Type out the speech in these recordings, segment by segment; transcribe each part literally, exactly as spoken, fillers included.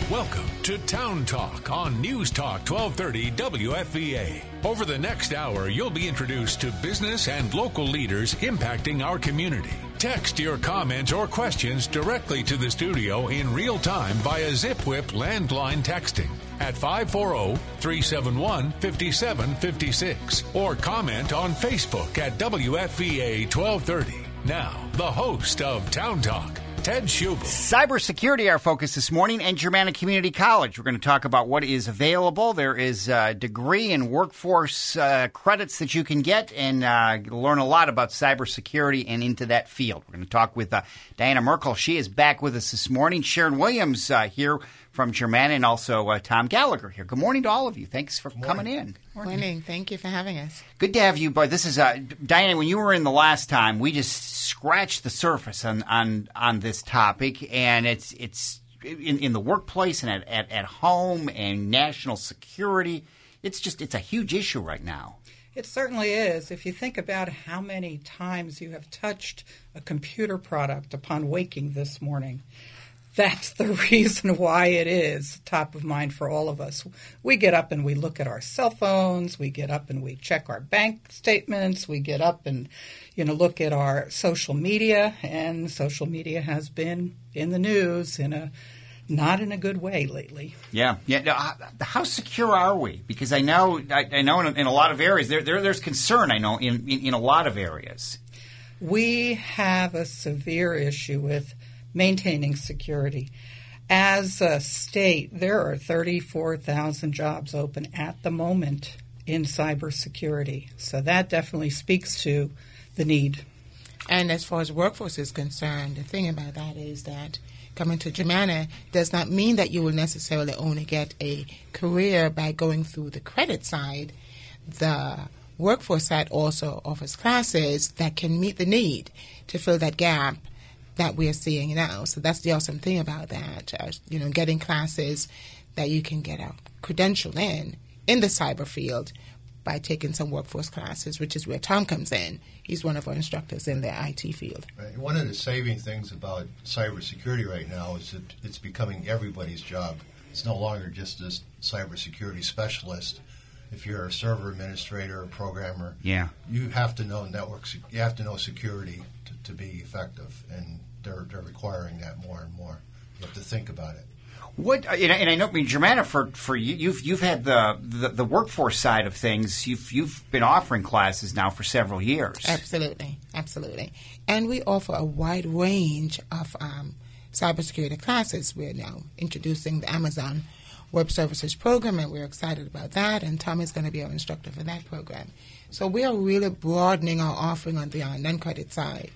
Welcome to Town Talk on News Talk twelve thirty W F V A. Over the next hour, you'll be introduced to business and local leaders impacting our community. Text your comments or questions directly to the studio in real time via ZipWhip landline texting at five four zero, three seven one, five seven five six or comment on Facebook at W F V A twelve thirty. Now, the host of Town Talk, Ted Schubel. Cybersecurity, our focus this morning, and Germanna Community College. We're going to talk about what is available. There is a degree in workforce uh, credits that you can get and uh, learn a lot about cybersecurity and into that field. We're going to talk with uh, Diana Merkel. She is back with us this morning. Sharon Williams uh, here from Germanna, and also uh, Tom Gallagher here. Good morning to all of you. Thanks for coming in. Good morning. Thank you for having us. Good to have you. But this is uh, Diana. When you were in the last time, we just scratched the surface on on, on this topic, and it's it's in, in the workplace and at, at, at home and national security. It's just it's a huge issue right now. It certainly is. If you think about how many times you have touched a computer product upon waking this morning, that's the reason why it is top of mind for all of us. We get up and we look at our cell phones. We get up and we check our bank statements. We get up and, you know, look at our social media. And social media has been in the news in a not in a good way lately. Yeah, yeah. How secure are we? Because I know, I, I know, in, in a lot of areas there, there there's concern. I know in, in in a lot of areas. We have a severe issue with maintaining security. As a state, there are thirty-four thousand jobs open at the moment in cybersecurity. So that definitely speaks to the need. And as far as workforce is concerned, the thing about that is that coming to Germanna does not mean that you will necessarily only get a career by going through the credit side. The workforce side also offers classes that can meet the need to fill that gap that we're seeing now. So that's the awesome thing about that, uh, you know, getting classes that you can get a credential in, in the cyber field by taking some workforce classes, which is where Tom comes in. He's one of our instructors in the I T field. Right. One of the saving things about cybersecurity right now is that it's becoming everybody's job. It's no longer just a cybersecurity specialist. If you're a server administrator or programmer, yeah. you have to know networks. You have to know security to, to be effective, and they're, they're requiring that more and more. You have to think about it. What and I, and I know, I mean, Germanna, for for you, you've you've had the, the the workforce side of things. You've you've been offering classes now for several years. Absolutely, absolutely, and we offer a wide range of um, cybersecurity classes. We're now introducing the Amazon Web Services program, and we're excited about that. And Tom is going to be our instructor for that program. So we are really broadening our offering on the uh, non-credit side.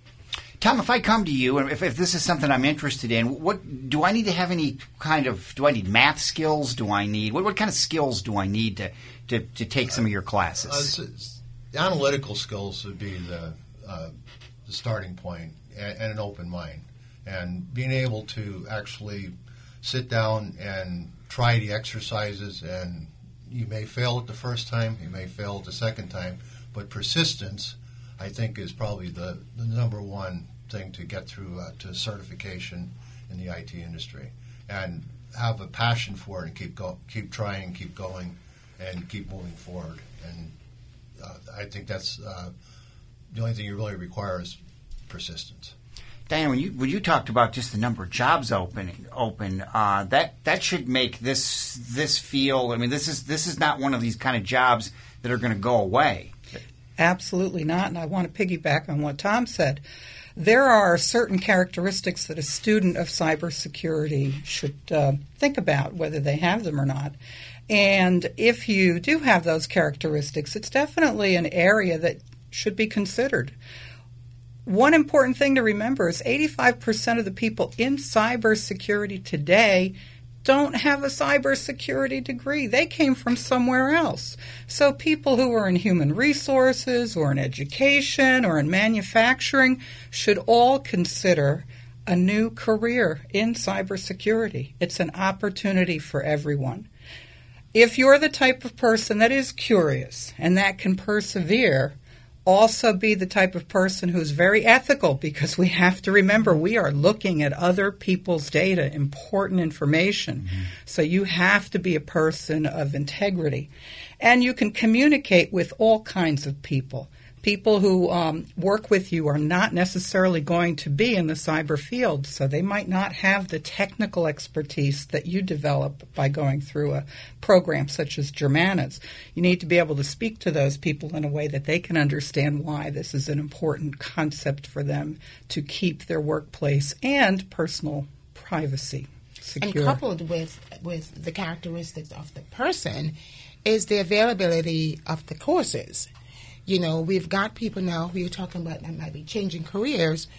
Tom, if I come to you, and if, if this is something I'm interested in, what do I need to have any kind of, do I need math skills? Do I need, what, what kind of skills do I need to, to, to take some of your classes? Uh, the analytical skills would be the, uh, the starting point, and, and an open mind. And being able to actually sit down and try the exercises, and you may fail it the first time, you may fail it the second time, but persistence, I think, is probably the, the number one thing to get through uh, to certification in the I T industry, and have a passion for it and keep go, keep trying, keep going, and keep moving forward. And uh, I think that's uh, the only thing you really require is persistence. Diane, when you when you talked about just the number of jobs open open, uh, that that should make this this feel. I mean, this is this is not one of these kind of jobs that are going to go away. Absolutely not, and I want to piggyback on what Tom said. There are certain characteristics that a student of cybersecurity should uh, think about, whether they have them or not. And if you do have those characteristics, it's definitely an area that should be considered. One important thing to remember is eighty-five percent of the people in cybersecurity today don't have a cybersecurity degree. They came from somewhere else. So people who are in human resources or in education or in manufacturing should all consider a new career in cybersecurity. It's an opportunity for everyone. If you're the type of person that is curious and that can persevere, Also be the type of person who's very ethical, because we have to remember we are looking at other people's data, important information. Mm-hmm. So you have to be a person of integrity. And you can communicate with all kinds of people. People who um, work with you are not necessarily going to be in the cyber field, so they might not have the technical expertise that you develop by going through a program such as Germana's. You need to be able to speak to those people in a way that they can understand why this is an important concept for them to keep their workplace and personal privacy secure. And coupled with, with the characteristics of the person is the availability of the courses. You know, we've got people now who you're talking about that might be changing careers.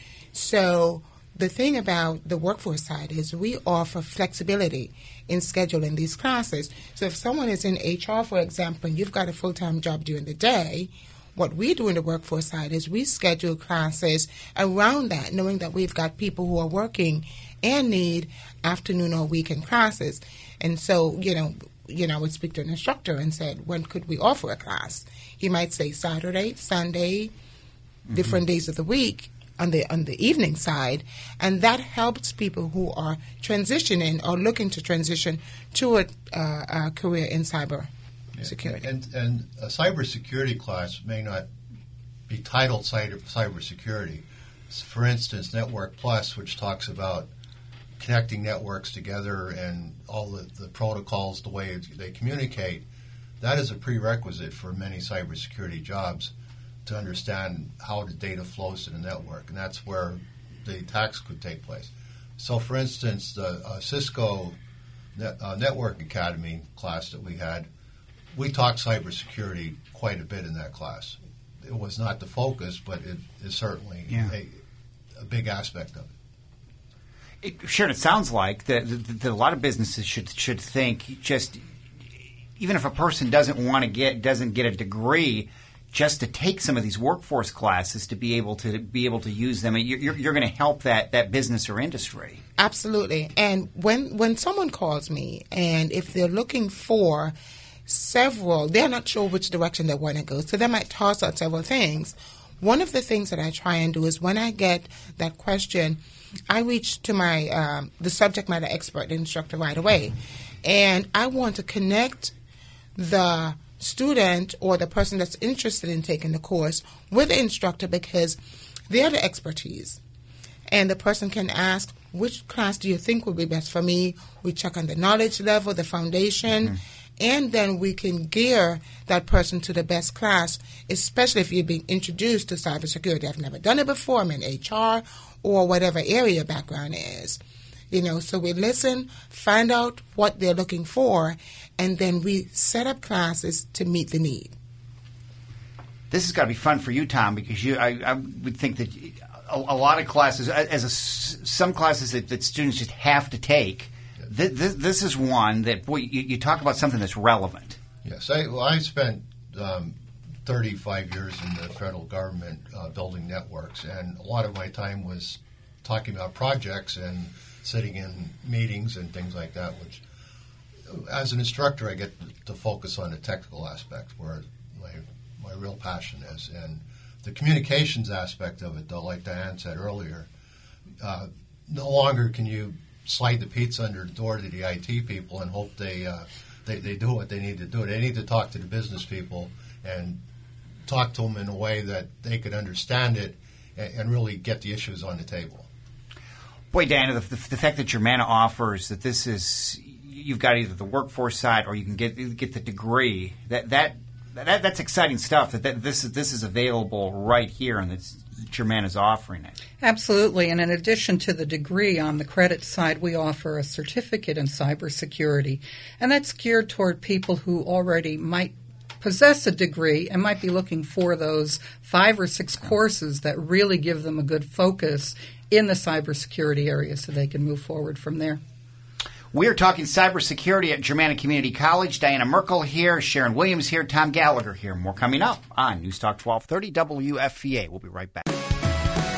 So the thing about the workforce side is we offer flexibility in scheduling these classes. So if someone is in H R, for example, and you've got a full-time job during the day, what we do in the workforce side is we schedule classes around that, knowing that we've got people who are working and need afternoon or weekend classes. And so, you know, you know, I would speak to an instructor and said, when could we offer a class? He might say Saturday, Sunday, mm-hmm. different days of the week on the on the evening side, and that helps people who are transitioning or looking to transition to a, uh, a career in cyber yeah. security. And, and a cybersecurity class may not be titled cyber cybersecurity. For instance, Network Plus, which talks about connecting networks together and all the, the protocols, the way they communicate, that is a prerequisite for many cybersecurity jobs to understand how the data flows to the network, and that's where the attacks could take place. So, for instance, the uh, Cisco Net, uh, Network Academy class that we had, we talked cybersecurity quite a bit in that class. It was not the focus, but it is certainly yeah. a, a big aspect of it. It, sure, it sounds like that, that, that a lot of businesses should should think just even if a person doesn't want to get doesn't get a degree, just to take some of these workforce classes to be able to be able to use them. You're, you're going to help that, that business or industry. Absolutely. And when when someone calls me and if they're looking for several, they're not sure which direction they want to go, so they might toss out several things. One of the things that I try and do is when I get that question, I reach to my um, the subject matter expert, the instructor, right away, and I want to connect the student or the person that's interested in taking the course with the instructor because they're the expertise, and the person can ask, which class do you think would be best for me? We check on the knowledge level, the foundation, mm-hmm. and then we can gear that person to the best class, especially if you're being introduced to cybersecurity. I've never done it before. I'm in H R or whatever area background is. You know, so we listen, find out what they're looking for, and then we set up classes to meet the need. This has got to be fun for you, Tom, because you, I, I would think that a, a lot of classes, as a, some classes that, that students just have to take, th- th- this is one that, boy, you, you talk about something that's relevant. Yes, I, well, I spent um, thirty-five years in the federal government uh, building networks, and a lot of my time was talking about projects and sitting in meetings and things like that, which as an instructor I get to focus on the technical aspect where my, my real passion is. And the communications aspect of it, though, like Diane said earlier, uh, no longer can you slide the pizza under the door to the I T people and hope they, uh, they, they do what they need to do. They need to talk to the business people and talk to them in a way that they could understand it and, and really get the issues on the table. Boy, Diana, the, the, the fact that Germana offers that this is, you've got either the workforce side or you can get get the degree. That that, that that's exciting stuff. That, that this is this is available right here, and that Germana's offering it. Absolutely, and in addition to the degree on the credit side, we offer a certificate in cybersecurity, and that's geared toward people who already might possess a degree and might be looking for those five or six courses that really give them a good focus in the cybersecurity area so they can move forward from there. We're talking cybersecurity at Germana Community College. Diana Merkel here, Sharon Williams here, Tom Gallagher here. More coming up on News Talk twelve thirty W F V A. We'll be right back.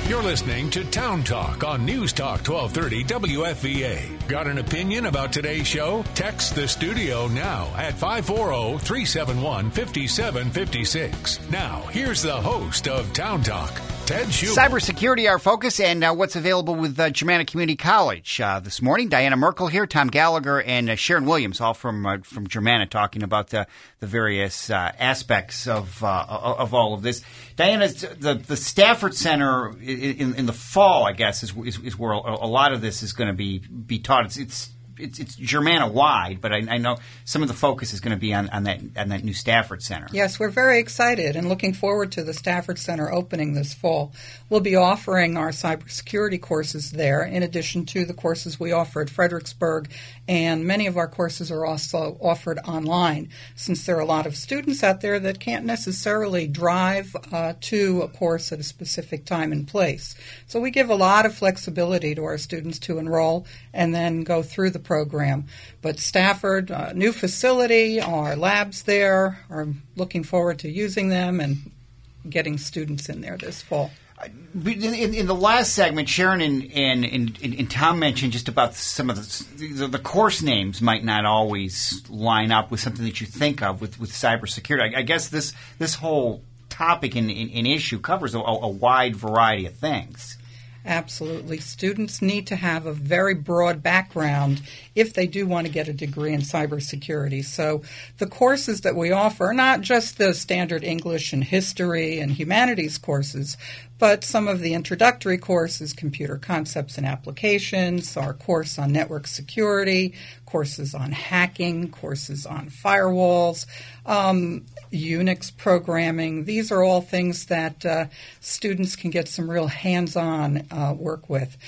You're listening to Town Talk on News Talk twelve thirty W F V A. Got an opinion about today's show? Text the studio now at five four zero, three seven one, five seven five six. Now, here's the host of Town Talk, Ted Schubert. Cybersecurity, our focus, and uh, what's available with uh, Germanna Community College. Uh, this morning, Diana Merkel here, Tom Gallagher, and uh, Sharon Williams, all from uh, from Germanna, talking about the, the various uh, aspects of uh, of all of this. Diana, the, the Stafford Center in, in the fall, I guess, is, is, is where a, a lot of this is going to be, be taught. It's, it's It's, it's Germanna-wide, but I, I know some of the focus is going to be on, on that on that new Stafford Center. Yes, we're very excited and looking forward to the Stafford Center opening this fall. We'll be offering our cybersecurity courses there, in addition to the courses we offer at Fredericksburg, and many of our courses are also offered online, since there are a lot of students out there that can't necessarily drive uh, to a course at a specific time and place. So we give a lot of flexibility to our students to enroll and then go through the program. But Stafford, uh, new facility, our labs there, are looking forward to using them and getting students in there this fall. In, in, in the last segment, Sharon and, and, and, and Tom mentioned just about some of the, the the course names might not always line up with something that you think of with, with cybersecurity. I, I guess this this whole topic and, and, and issue covers a, a wide variety of things. Absolutely. Students need to have a very broad background if they do want to get a degree in cybersecurity. So the courses that we offer are not just the standard English and history and humanities courses, but some of the introductory courses, computer concepts and applications, our course on network security, courses on hacking, courses on firewalls, um, Unix programming. These are all things that uh, students can get some real hands-on uh, work with.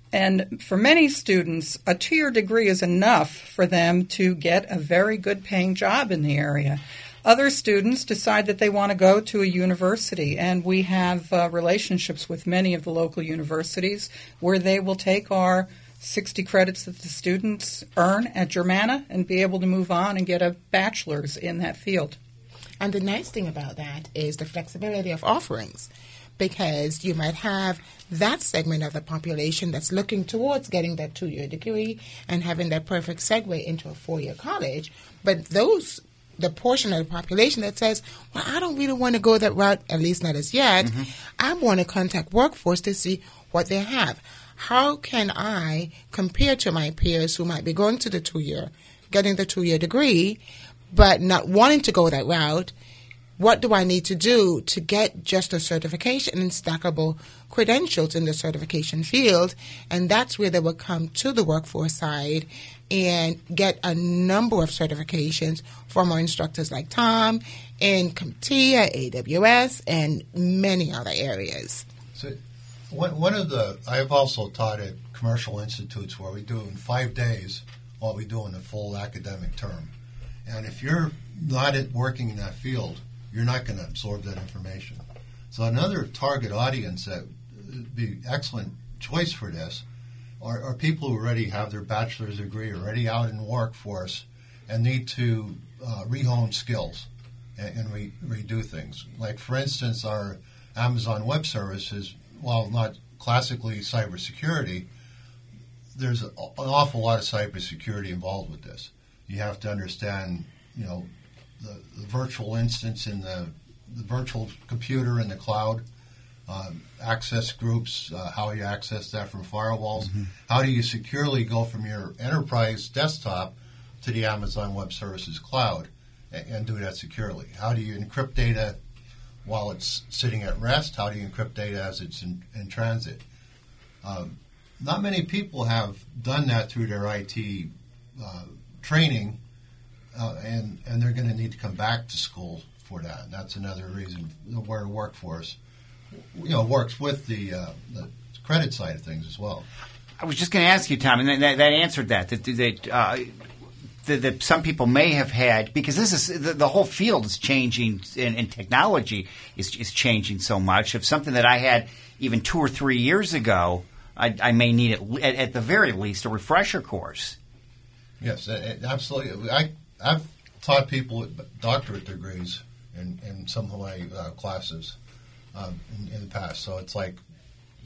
And for many students, a two-year degree is enough for them to get a very good paying job in the area. Other students decide that they want to go to a university, and we have uh, relationships with many of the local universities where they will take our sixty credits that the students earn at Germanna and be able to move on and get a bachelor's in that field. And the nice thing about that is the flexibility of offerings, because you might have that segment of the population that's looking towards getting that two-year degree and having that perfect segue into a four-year college, but those the portion of the population that says, well, I don't really want to go that route, at least not as yet. Mm-hmm. I want to contact Workforce to see what they have. How can I compare to my peers who might be going to the two-year, getting the two-year degree, but not wanting to go that route? What do I need to do to get just a certification and stackable credentials in the certification field? And that's where they will come to the workforce side and get a number of certifications from our instructors like Tom in CompTIA, A W S, and many other areas. So one, one of the, I've also taught at commercial institutes where we do in five days what we do in the full academic term. And if you're not at working in that field, you're not going to absorb that information. So another target audience that would be excellent choice for this are, are people who already have their bachelor's degree, already out in the workforce, and need to uh, rehone skills and, and re, redo things. Like, for instance, our Amazon Web Services, while not classically cybersecurity, there's a, an awful lot of cybersecurity involved with this. You have to understand, you know, the, the virtual instance in the, the virtual computer in the cloud, um, access groups, uh, how you access that from firewalls. Mm-hmm. How do you securely go from your enterprise desktop to the Amazon Web Services cloud and, and do that securely? How do you encrypt data while it's sitting at rest? How do you encrypt data as it's in, in transit? Um, not many people have done that through their I T uh, training, uh, and, and they're going to need to come back to school for that. And that's another reason where the workforce, you know, works with the, uh, the credit side of things as well. I was just going to ask you, Tom, and that, that answered that, that, that, uh, that, that some people may have had, because this is the, the whole field is changing, and, and technology is, is changing so much. If something that I had even two or three years ago, I, I may need, it, at, at the very least, a refresher course. Yes, absolutely. I, I've taught people with doctorate degrees in, in some of my uh, classes um, in, in the past. So it's like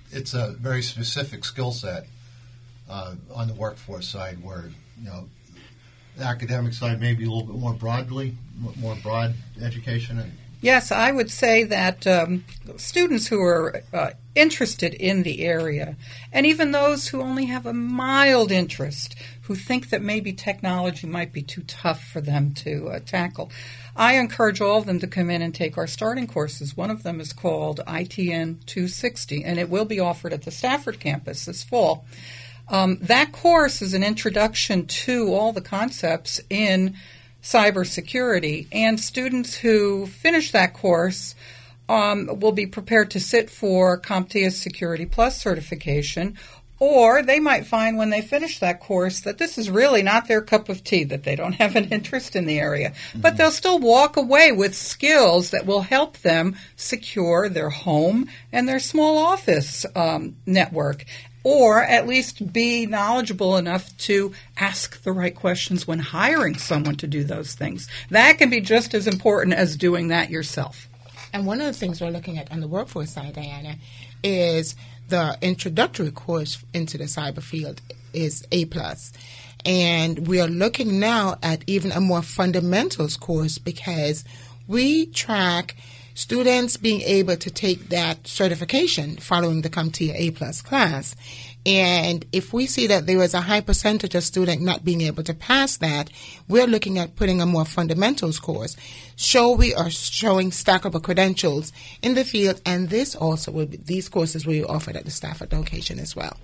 it's a very specific skill set uh, on the workforce side, where you know the academic side may be a little bit more broadly, more broad education. And yes, I would say that um, students who are uh, interested in the area, and even those who only have a mild interest, who think that maybe technology might be too tough for them to uh, tackle, I encourage all of them to come in and take our starting courses. One of them is called I T N two sixty, and it will be offered at the Stafford campus this fall. Um, that course is an introduction to all the concepts in cybersecurity, and students who finish that course um, will be prepared to sit for CompTIA Security Plus certification, or they might find when they finish that course that this is really not their cup of tea, that they don't have an interest in the area. Mm-hmm. But they'll still walk away with skills that will help them secure their home and their small office um, network, or at least be knowledgeable enough to ask the right questions when hiring someone to do those things. That can be just as important as doing that yourself. And one of the things we're looking at on the workforce side, Diana, is the introductory course into the cyber field is A plus. And we are looking now at even a more fundamentals course, because we track students being able to take that certification following the CompTIA A plus class. And if we see that there is a high percentage of students not being able to pass that, we're looking at putting a more fundamentals course. So we are showing stackable credentials in the field, and this also will be, these courses will be offered at the Stafford location as well.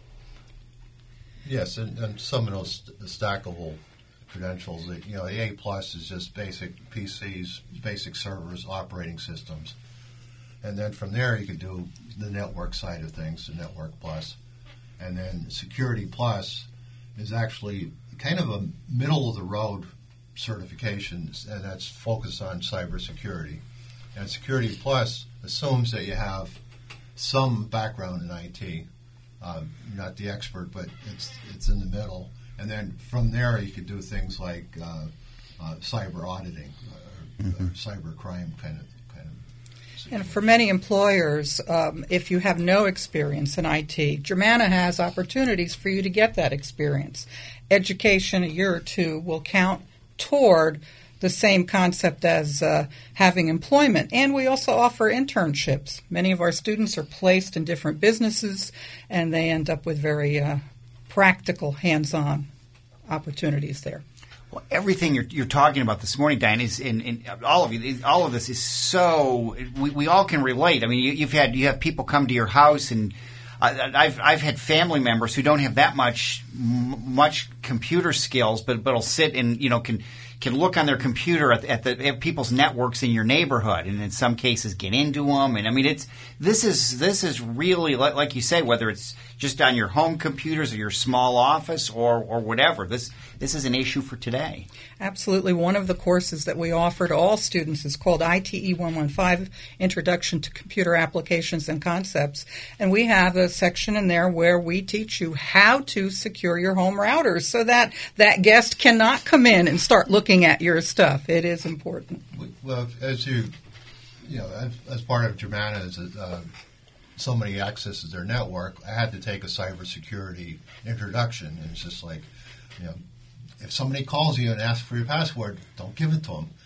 Yes, and, and some of those stackable credentials, you know, the A plus is just basic P Cs, basic servers, operating systems, and then from there you could do the network side of things, the Network Plus, and then Security Plus is actually kind of a middle of the road certification, and that's focused on cybersecurity. And Security Plus assumes that you have some background in I T. Um, you're not the expert, but it's it's in the middle. And then from there, you could do things like uh, uh, cyber auditing, or, mm-hmm. or cyber crime kind of kind of. Security. And for many employers, um, if you have no experience in I T, Germanna has opportunities for you to get that experience. Education, a year or two, will count toward the same concept as uh, having employment. And we also offer internships. Many of our students are placed in different businesses, and they end up with very uh, practical, hands-on opportunities there. Well, everything you're, you're talking about this morning, Diane, is in, in all of you. All of this is so we, we all can relate. I mean, you, you've had you have people come to your house, and uh, I've I've had family members who don't have that much m- much computer skills, but but'll sit and you know can. can look on their computer at, at the at people's networks in your neighborhood, and in some cases get into them. And I mean, it's this is this is really like, like you say, whether it's just on your home computers or your small office or or whatever. This this is an issue for today. Absolutely. One of the courses that we offer to all students is called I T E one fifteen, Introduction to Computer Applications and Concepts. And we have a section in there where we teach you how to secure your home routers so that that guest cannot come in and start looking at your stuff. It is important. Well, as you, you know, as, as part of Germanna, as uh, somebody accesses their network, I had to take a cybersecurity introduction. And it's just like, you know, if somebody calls you and asks for your password, don't give it to them.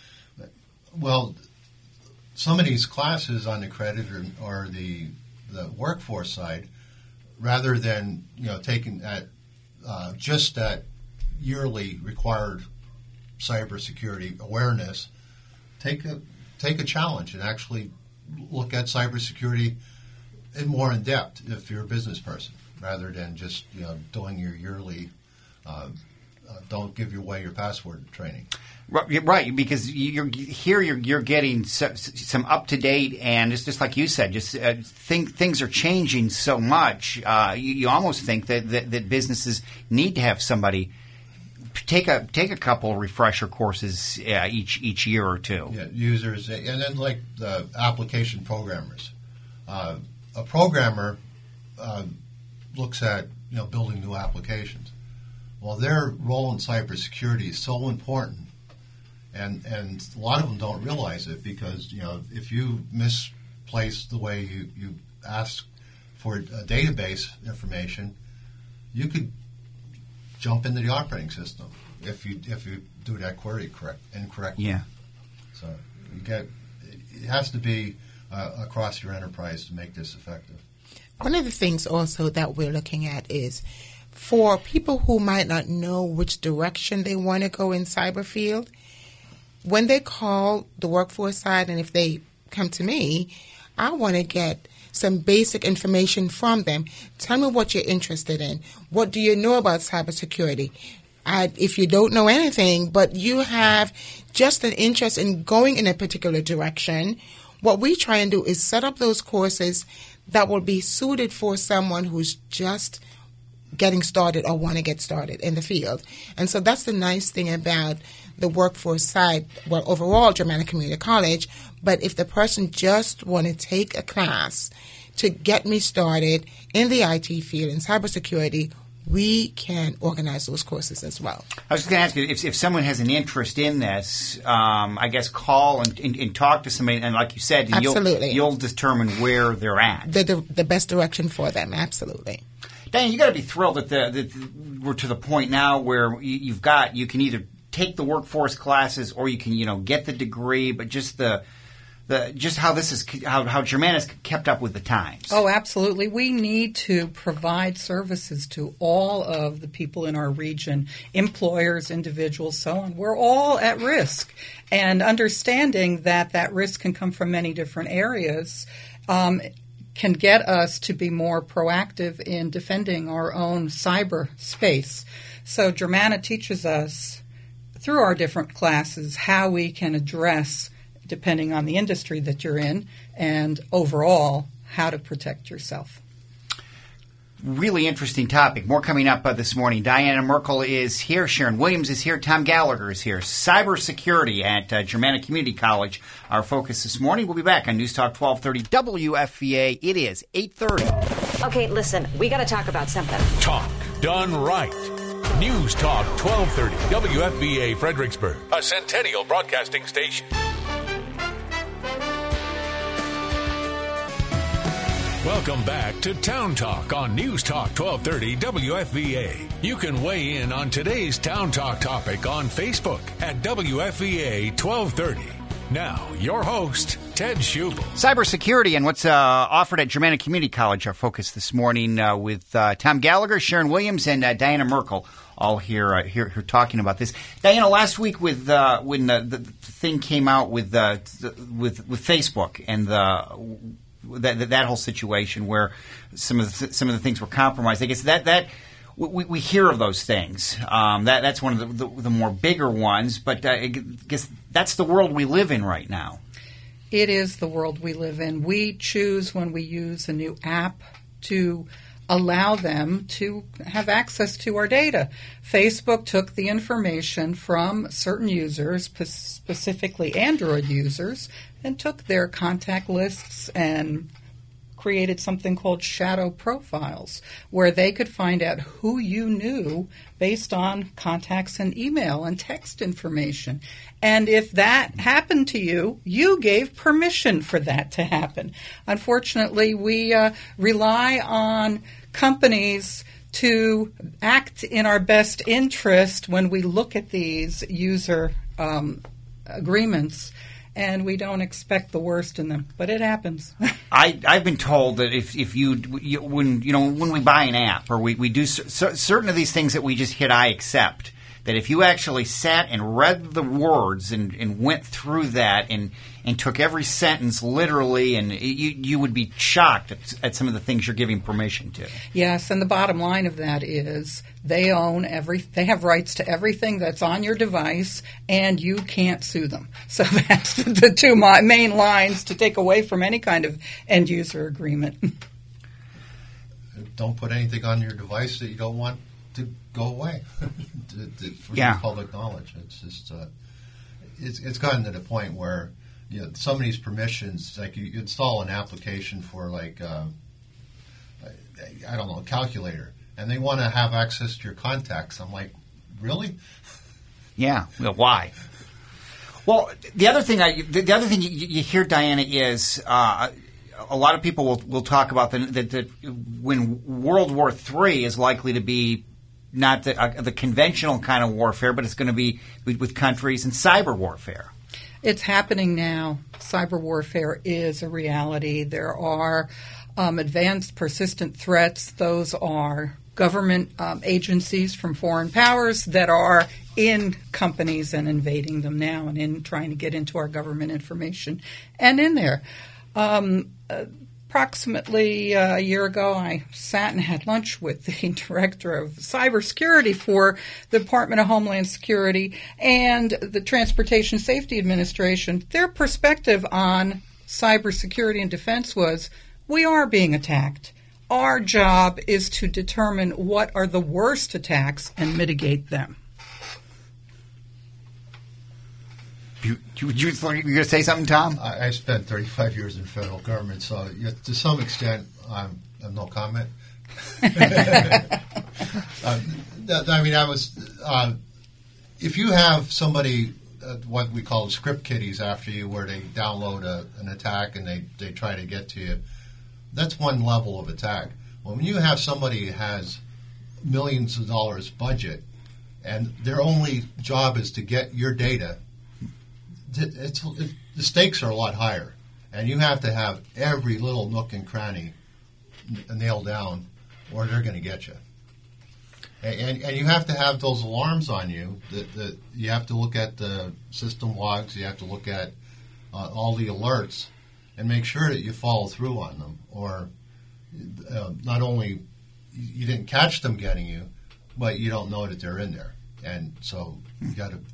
Well, some of these classes on the credit or, or the the workforce side, rather than you know taking that uh, just that yearly required cybersecurity awareness, take a take a challenge and actually look at cybersecurity in more in depth if you're a business person, rather than just you know doing your yearly. Uh, Uh, don't give away your password training. Right, because you're here. You're, you're getting so, some up to date, and it's just like you said. Just uh, think things are changing so much. Uh, you, you almost think that, that, that businesses need to have somebody take a take a couple refresher courses uh, each each year or two. Yeah, users, and then like the application programmers. Uh, a programmer uh, looks at you know building new applications. Well, their role in cybersecurity is so important, and and a lot of them don't realize it because you know if you misplace the way you, you ask for uh, database information, you could jump into the operating system if you if you do that query correct incorrectly. Yeah. So you get it has to be uh, across your enterprise to make this effective. One of the things also that we're looking at is for people who might not know which direction they want to go in cyber field, when they call the workforce side and if they come to me, I want to get some basic information from them. Tell me what you're interested in. What do you know about cybersecurity? I, if you don't know anything, but you have just an interest in going in a particular direction, what we try and do is set up those courses that will be suited for someone who's just getting started or want to get started in the field. And so that's the nice thing about the workforce side, well, overall, Germanna Community College, but if the person just want to take a class to get me started in the I T field, in cybersecurity, we can organize those courses as well. I was just going to ask you, if, if someone has an interest in this, um, I guess call and, and, and talk to somebody, and like you said, Absolutely. You'll, you'll determine where they're at. The, the, the best direction for them, absolutely. Diane, you got to be thrilled that, the, that we're to the point now where you, you've got, you can either take the workforce classes or you can, you know, get the degree, but just the The, just how this is, how, how Germanna's kept up with the times. Oh, absolutely. We need to provide services to all of the people in our region, employers, individuals, so on. We're all at risk. And understanding that that risk can come from many different areas um, can get us to be more proactive in defending our own cyber space. So Germanna teaches us through our different classes how we can address, depending on the industry that you're in, and overall, how to protect yourself. Really interesting topic. More coming up uh, this morning. Diana Merkel is here. Sharon Williams is here. Tom Gallagher is here. Cybersecurity at uh, Germanna Community College. Our focus this morning. We'll be back on News Talk twelve thirty W F V A. It is eight thirty. Okay, listen. We got to talk about something. Talk done right. News Talk twelve thirty W F V A Fredericksburg, a Centennial Broadcasting Station. Welcome back to Town Talk on News Talk twelve thirty W F V A. You can weigh in on today's Town Talk topic on Facebook at W F V A twelve thirty. Now, your host, Ted Schubel. Cybersecurity and what's uh, offered at Germanna Community College. Our focus this morning uh, with uh, Tom Gallagher, Sharon Williams, and uh, Diana Merkel, all here, uh, here here talking about this. Diana, last week with uh, when the, the thing came out with uh, with with Facebook and the that that whole situation where some of the, some of the things were compromised, I guess that that. We, we hear of those things. Um, that that's one of the, the, the more bigger ones, but uh, I guess that's the world we live in right now. It is the world we live in. We choose when we use a new app to allow them to have access to our data. Facebook took the information from certain users, specifically Android users, and took their contact lists and created something called shadow profiles, where they could find out who you knew based on contacts and email and text information. And if that happened to you, you gave permission for that to happen. Unfortunately, we uh, rely on companies to act in our best interest when we look at these user um, agreements. And we don't expect the worst in them, but it happens. I, I've been told that if if you, you when you know when we buy an app or we, we do c- certain of these things that we just hit I accept, that if you actually sat and read the words and, and went through that and, and took every sentence literally, and you you would be shocked at, at some of the things you're giving permission to. Yes, and the bottom line of that is they own every. They have rights to everything that's on your device, and you can't sue them. So that's the two main lines to take away from any kind of end user agreement. Don't put anything on your device that you don't want to go away to, to, for yeah. public knowledge. It's just uh, it's it's gotten to the point where you know some of these permissions, like you, you install an application for like uh, I, I don't know a calculator, and they want to have access to your contacts. I'm like, really? Yeah. Well, why? Well, the other thing I the, the other thing you, you hear, Diana, is. Uh, a lot of people will, will talk about that the, the, when World War Three is likely to be not the, uh, the conventional kind of warfare, but it's going to be with, with countries and cyber warfare. It's happening now. Cyber warfare is a reality. There are um, advanced persistent threats. Those are government um, agencies from foreign powers that are in companies and invading them now and in trying to get into our government information and in there. Um, uh, approximately uh, a year ago, I sat and had lunch with the director of cybersecurity for the Department of Homeland Security and the Transportation Safety Administration. Their perspective on cybersecurity and defense was, we are being attacked. Our job is to determine what are the worst attacks and mitigate them. You, you, you, you're going to say something, Tom? I, I spent thirty-five years in federal government, so yeah, to some extent, I'm, I have no comment. uh, I mean, I was. Uh, if you have somebody, uh, what we call script kiddies after you, where they download a, an attack and they, they try to get to you, that's one level of attack. Well, when you have somebody who has millions of dollars budget and their only job is to get your data, It's, it, the stakes are a lot higher, and you have to have every little nook and cranny n- nailed down, or they're going to get you. And, and, and you have to have those alarms on you. That, that you have to look at the system logs. You have to look at uh, all the alerts, and make sure that you follow through on them. Or uh, not only you didn't catch them getting you, but you don't know that they're in there, and so you got to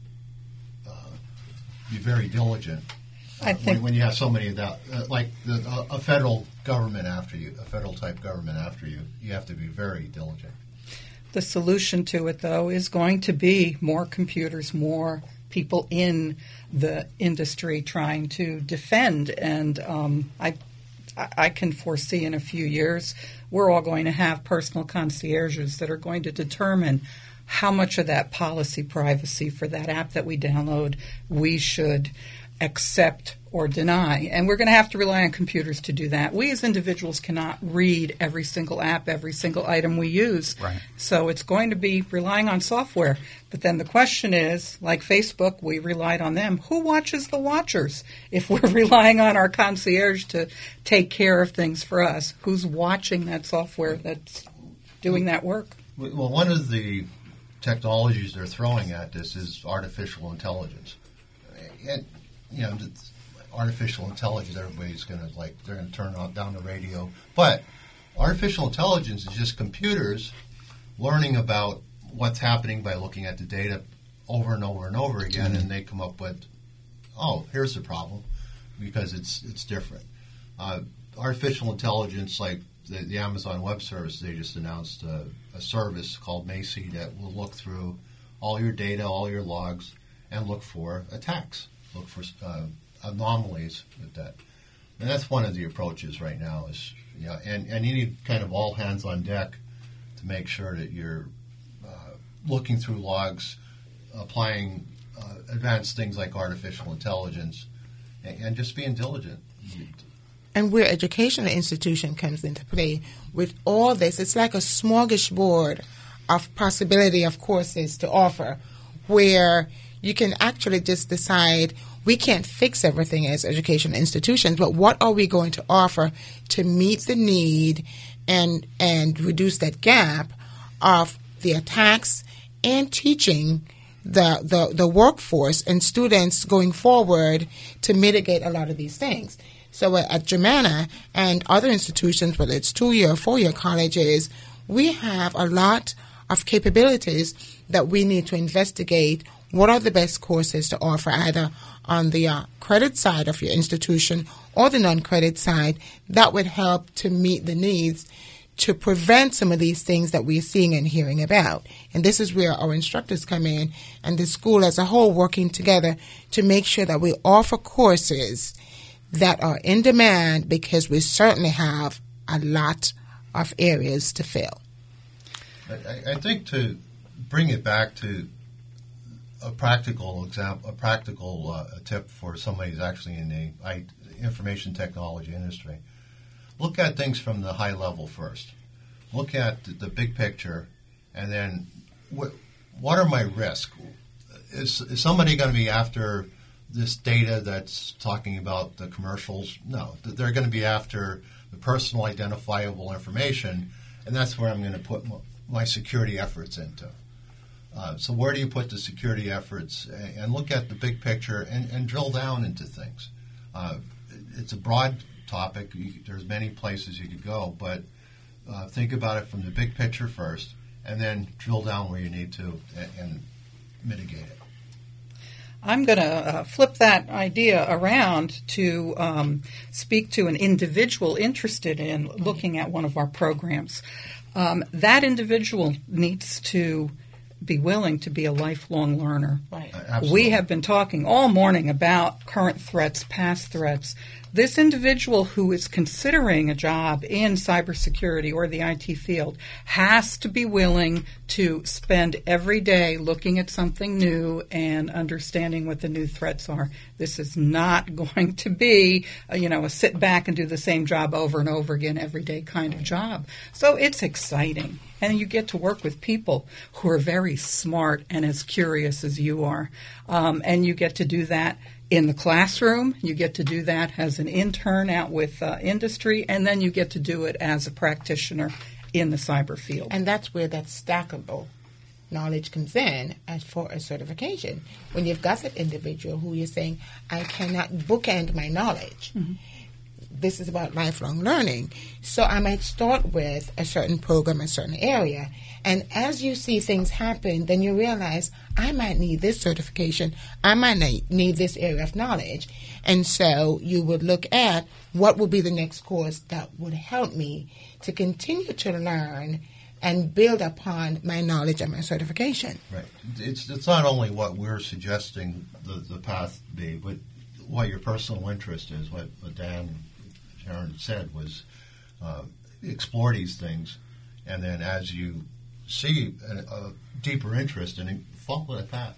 be very diligent uh, I think when, when you have so many of that, uh, like the, uh, a federal government after you, a federal type government after you. You have to be very diligent. The solution to it, though, is going to be more computers, more people in the industry trying to defend. And um, I, I can foresee in a few years we're all going to have personal concierges that are going to determine how much of that policy privacy for that app that we download we should accept or deny. And we're going to have to rely on computers to do that. We as individuals cannot read every single app, every single item we use. Right. So it's going to be relying on software. But then the question is, like Facebook, we relied on them. Who watches the watchers? If we're relying on our concierge to take care of things for us, who's watching that software that's doing that work? Well, one of the technologies they're throwing at this is artificial intelligence. And, you know, artificial intelligence, everybody's going to, like, they're going to turn on, down the radio. But artificial intelligence is just computers learning about what's happening by looking at the data over and over and over again, mm-hmm. and they come up with, oh, here's the problem, because it's it's different. Uh, artificial intelligence, like the, the Amazon Web Service, they just announced a, a service called Macy that will look through all your data, all your logs, and look for attacks, look for uh, anomalies with that. And that's one of the approaches right now. Is you know, and, and you need kind of all hands on deck to make sure that you're uh, looking through logs, applying uh, advanced things like artificial intelligence, and, and just being diligent. And where educational institution comes into play with all this, it's like a smorgasbord of possibility of courses to offer, where you can actually just decide we can't fix everything as educational institutions, but what are we going to offer to meet the need and and reduce that gap of the attacks and teaching the, the, the workforce and students going forward to mitigate a lot of these things. So at Germanna and other institutions, whether it's two-year or four-year colleges, we have a lot of capabilities that we need to investigate. What are the best courses to offer, either on the uh, credit side of your institution or the non-credit side, that would help to meet the needs to prevent some of these things that we're seeing and hearing about. And this is where our instructors come in, and the school as a whole working together to make sure that we offer courses that are in demand, because we certainly have a lot of areas to fill. I, I think to bring it back to a practical example, a practical uh, tip for somebody who's actually in the I, information technology industry, look at things from the high level first. Look at the, the big picture, and then what, what are my risks? Is, is somebody going to be after this data that's talking about the commercials? No, they're going to be after the personal identifiable information, and that's where I'm going to put my, my security efforts into. Uh, so where do you put the security efforts? And, and look at the big picture and, and drill down into things. Uh, it's a broad topic. You, there's many places you could go, but uh, think about it from the big picture first, and then drill down where you need to and, and mitigate it. I'm going to uh, flip that idea around to um, speak to an individual interested in looking at one of our programs. Um, that individual needs to be willing to be a lifelong learner. Right. Uh, We have been talking all morning about current threats, past threats. This individual who is considering a job in cybersecurity or the I T field has to be willing to spend every day looking at something new and understanding what the new threats are. This is not going to be, uh, you know, a sit back and do the same job over and over again every day kind of job. So it's exciting. And you get to work with people who are very smart and as curious as you are. Um, and you get to do that in the classroom. You get to do that as an intern out with uh, industry. And then you get to do it as a practitioner in the cyber field. And that's where that stackable knowledge comes in as for a certification. When you've got that individual who you're saying, I cannot bookend my knowledge. Mm-hmm. This is about lifelong learning. So I might start with a certain program, a certain area. And as you see things happen, then you realize, I might need this certification. I might need this area of knowledge. And so you would look at what would be the next course that would help me to continue to learn and build upon my knowledge and my certification. Right. It's it's not only what we're suggesting the, the path be, but what your personal interest is, what, what Dan Sharon said was uh, explore these things, and then as you see a, a deeper interest in it, follow that path.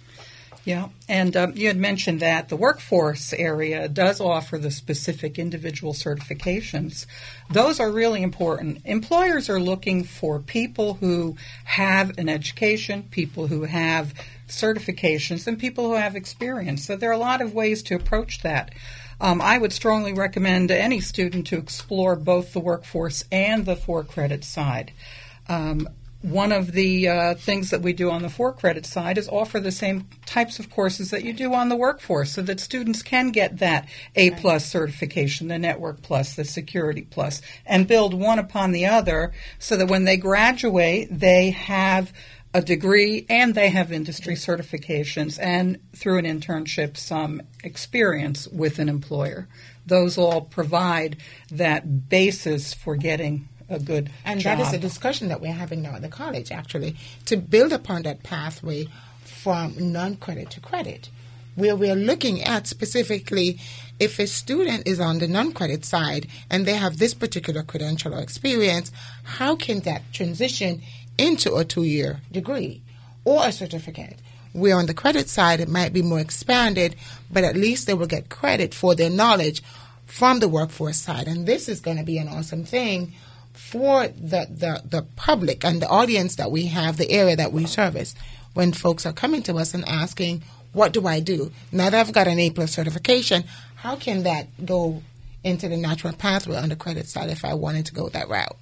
Yeah, and um, you had mentioned that the workforce area does offer the specific individual certifications. Those are really important. Employers are looking for people who have an education, people who have certifications, and people who have experience. So there are a lot of ways to approach that. Um, I would strongly recommend any student to explore both the workforce and the for-credit side. Um, one of the uh, things that we do on the for-credit side is offer the same types of courses that you do on the workforce so that students can get that A-plus certification, the Network Plus, the Security Plus, and build one upon the other so that when they graduate, they have a degree and they have industry certifications and through an internship some experience with an employer. Those all provide that basis for getting a good and job. That is a discussion that we're having now at the college, actually, to build upon that pathway from non-credit to credit, where we're looking at specifically if a student is on the non-credit side and they have this particular credential or experience, how can that transition into a two-year degree or a certificate? Where on the credit side, it might be more expanded, but at least they will get credit for their knowledge from the workforce side. And this is going to be an awesome thing for the, the, the public and the audience that we have, the area that we service, when folks are coming to us and asking, what do I do? Now that I've got an A-plus certification, how can that go into the natural pathway on the credit side if I wanted to go that route?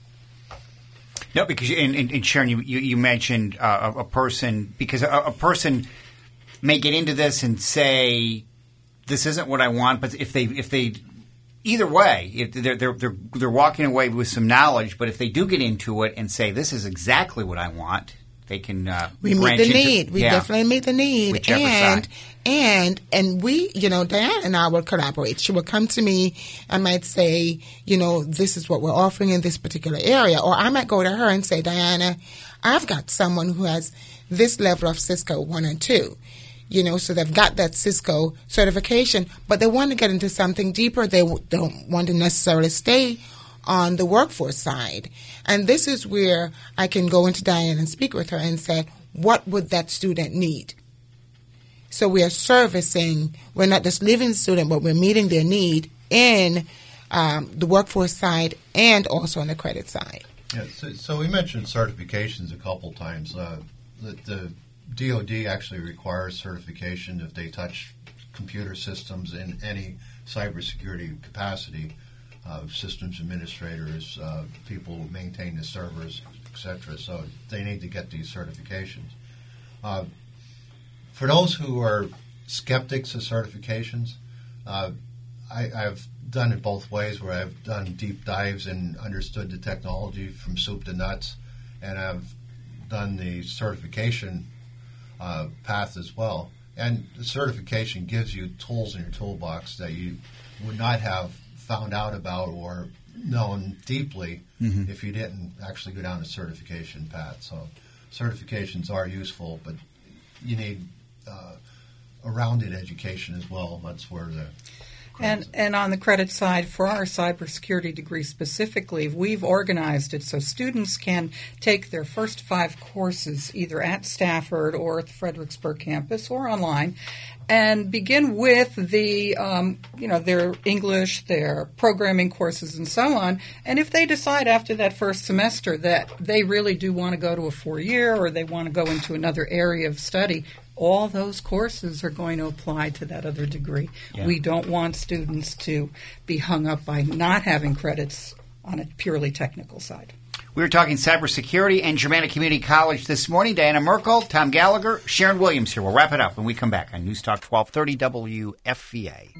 No, because, and, and, and Sharon, you, you, you mentioned uh, a, a person, because a, a person may get into this and say, this isn't what I want, but if they, if they, either way, if they're, they're, they're, they're walking away with some knowledge, but if they do get into it and say, this is exactly what I want, they can uh, we meet branch the into, need. We yeah, definitely meet the need, whichever and side. and and we, you know, Diana and I will collaborate. She will come to me and might say, you know, this is what we're offering in this particular area, or I might go to her and say, Diana, I've got someone who has this level of Cisco one and two. You know, so they've got that Cisco certification, but they want to get into something deeper. They w- don't want to necessarily stay on the workforce side. And this is where I can go into Diane and speak with her and say, what would that student need? So we are servicing, we're not just leaving the student, but we're meeting their need in um, the workforce side and also on the credit side. Yeah, so, so we mentioned certifications a couple times. Uh, the, the D O D actually requires certification if they touch computer systems in any cybersecurity capacity. Uh, systems administrators, uh, people who maintain the servers, et cetera. So they need to get these certifications. Uh, for those who are skeptics of certifications, uh, I, I've done it both ways, where I've done deep dives and understood the technology from soup to nuts, and I've done the certification uh, path as well. And the certification gives you tools in your toolbox that you would not have found out about or known deeply mm-hmm. if you didn't actually go down the certification path. So certifications are useful, but you need uh, a rounded education as well. That's where the And and on the credit side, for our cybersecurity degree specifically, we've organized it so students can take their first five courses either at Stafford or at the Fredericksburg campus or online, and begin with the um, you know their English, their programming courses, and so on. And if they decide after that first semester that they really do want to go to a four-year or they want to go into another area of study, all those courses are going to apply to that other degree. Yeah. We don't want students to be hung up by not having credits on a purely technical side. We were talking cybersecurity and Germanna Community College this morning. Diana Merkel, Tom Gallagher, Sharon Williams here. We'll wrap it up when we come back on News Talk twelve thirty W F V A.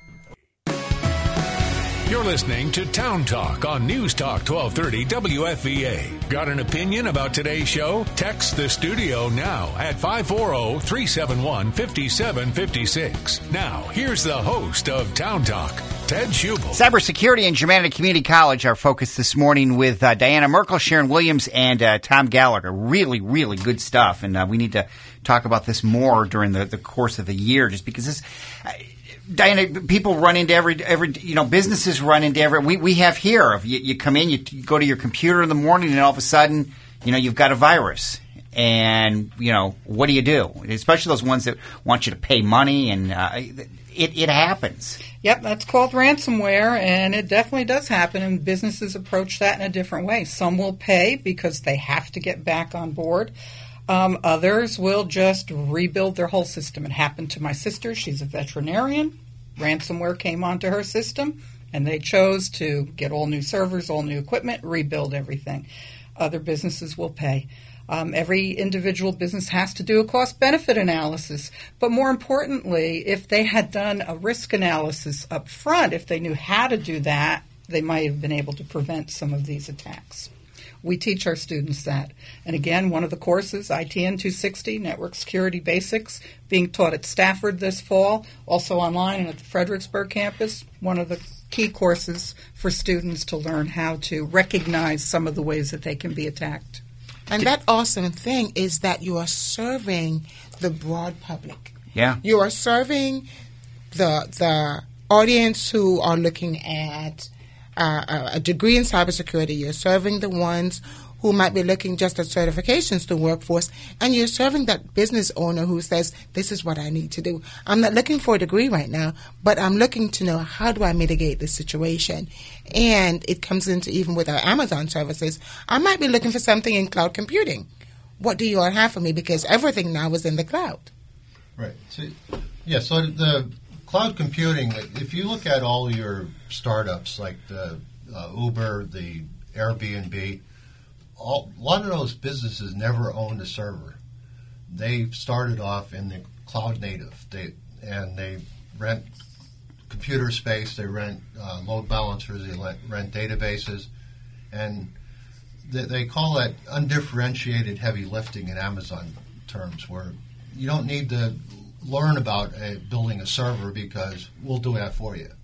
You're listening to Town Talk on News Talk twelve thirty W F V A. Got an opinion about today's show? Text the studio now at five four zero, three seven one, five seven five six. Now, here's the host of Town Talk, Ted Schubel. Cybersecurity and Germanna Community College, our focus this morning with uh, Diana Merkel, Sharon Williams, and uh, Tom Gallagher. Really, really good stuff, and uh, we need to talk about this more during the, the course of the year, just because this... Uh, Diana, people run into every, every, you know, businesses run into every, we, we have here, if you, you come in, you, you go to your computer in the morning and all of a sudden, you know, you've got a virus. And, you know, what do you do? Especially those ones that want you to pay money and uh, it, it happens. Yep, that's called ransomware, and it definitely does happen, and businesses approach that in a different way. Some will pay because they have to get back on board. Um, others will just rebuild their whole system. It happened to my sister. She's a veterinarian. Ransomware came onto her system, and they chose to get all new servers, all new equipment, rebuild everything. Other businesses will pay. Um, every individual business has to do a cost-benefit analysis. But more importantly, if they had done a risk analysis up front, if they knew how to do that, they might have been able to prevent some of these attacks. We teach our students that. And again, one of the courses, I T N two sixty, Network Security Basics, being taught at Stafford this fall, also online and at the Fredericksburg campus, one of the key courses for students to learn how to recognize some of the ways that they can be attacked. And that awesome thing is that you are serving the broad public. Yeah. You are serving the the audience who are looking at Uh, a degree in cybersecurity. You're serving the ones who might be looking just at certifications to workforce, and you're serving that business owner who says, this is what I need to do. I'm not looking for a degree right now, but I'm looking to know, how do I mitigate this situation? And it comes into even with our Amazon services. I might be looking for something in cloud computing. What do you all have for me? Because everything now is in the cloud. Right. So, yeah, so the cloud computing, if you look at all your startups like the uh, Uber, the Airbnb, all, a lot of those businesses never owned a server. They started off in the cloud native, they, and they rent computer space, they rent uh, load balancers, they rent, rent databases, and they, they call that undifferentiated heavy lifting in Amazon terms, where you don't need to learn about uh, building a server because we'll do that for you.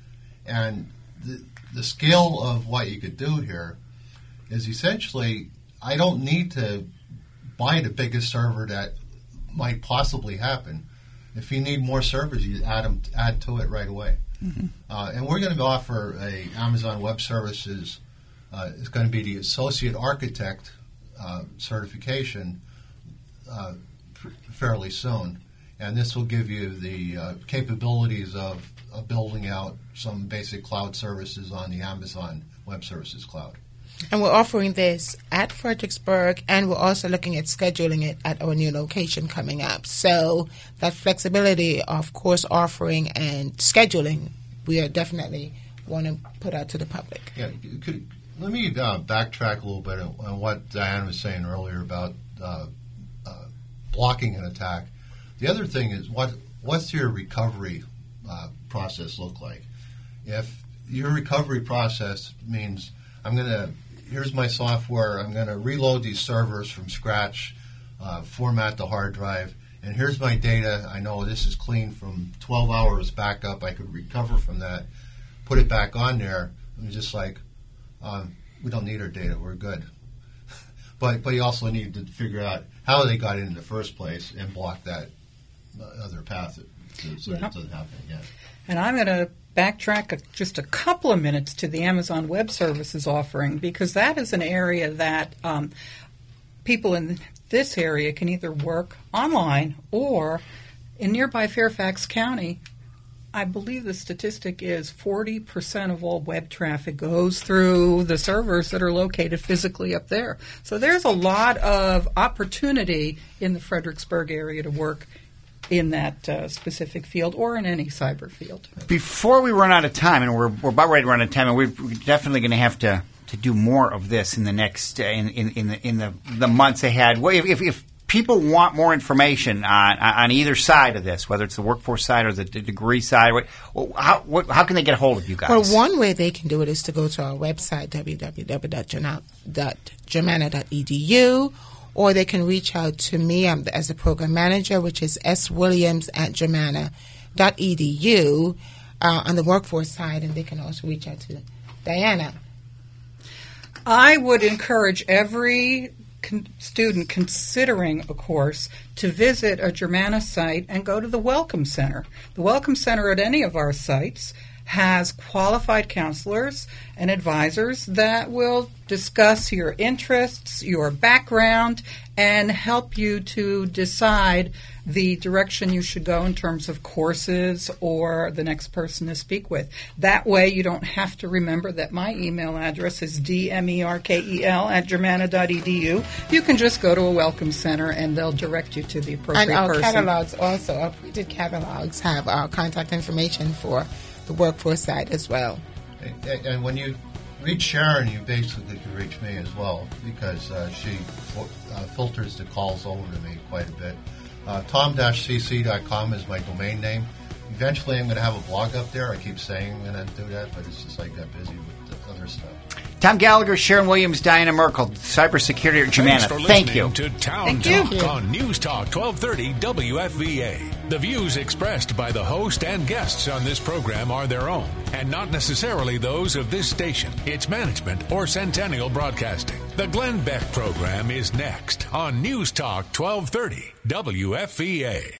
And the, the scale of what you could do here is essentially, I don't need to buy the biggest server that might possibly happen. If you need more servers, you add them, add to it right away. Mm-hmm. Uh, and we're going to offer a Amazon Web Services. Uh, it's going to be the Associate Architect uh, certification uh, pr- fairly soon. and this will give you the uh, capabilities of, of building out some basic cloud services on the Amazon Web Services Cloud. And we're offering this at Fredericksburg, and we're also looking at scheduling it at our new location coming up. So that flexibility of course offering and scheduling, we are definitely want to put out to the public. Yeah, could, let me uh, backtrack a little bit on what Diana was saying earlier about uh, uh, blocking an attack. The other thing is, what what's your recovery uh, process look like? If your recovery process means I'm going to, here's my software, I'm going to reload these servers from scratch, uh, format the hard drive, and here's my data. I know this is clean from twelve hours backup. I could recover from that, put it back on there. I'm just like, um, we don't need our data. We're good. but but you also need to figure out how they got in in the first place and block that other path so, so yeah. it doesn't happen again. And I'm going to backtrack a, just a couple of minutes to the Amazon Web Services offering, because that is an area that um, people in this area can either work online or in nearby Fairfax County. I believe the statistic is forty percent of all web traffic goes through the servers that are located physically up there. So there's a lot of opportunity in the Fredericksburg area to work in that uh, specific field or in any cyber field. Before we run out of time, and we're, we're about ready to run out of time, and we're definitely going to have to, to do more of this in the next uh, in, in, in the in the, the months ahead. Well, if, if, if people want more information on on either side of this, whether it's the workforce side or the, the degree side, what, how what, how can they get a hold of you guys? Well, one way they can do it is to go to our website, w w w dot germanna dot e d u, or they can reach out to me I'm the, as the program manager, which is s williams at germanna dot e d u uh, on the workforce side, and they can also reach out to Diana. I would encourage every con- student considering a course to visit a Germanna site and go to the Welcome Center. The Welcome Center at any of our sites has qualified counselors and advisors that will discuss your interests, your background, and help you to decide the direction you should go in terms of courses or the next person to speak with. That way you don't have to remember that my email address is d merkel at germanna dot e d u. You can just go to a Welcome Center and they'll direct you to the appropriate and our person. catalogs also, our printed catalogs have our contact information for the workforce side as well. And, and when you reach Sharon, you basically can reach me as well, because uh, she uh, filters the calls over to me quite a bit. Uh, tom dash c c dot com is my domain name. Eventually I'm going to have a blog up there. I keep saying I'm going to do that, but it's just I got busy with the other stuff. Tom Gallagher, Sharon Williams, Diana Merkel, Cybersecurity at Germanna. Thanks for Thank you. listening to Town Thank Talk you. on News Talk twelve thirty W F V A. The views expressed by the host and guests on this program are their own and not necessarily those of this station, its management, or Centennial Broadcasting. The Glenn Beck program is next on News Talk twelve thirty W F V A.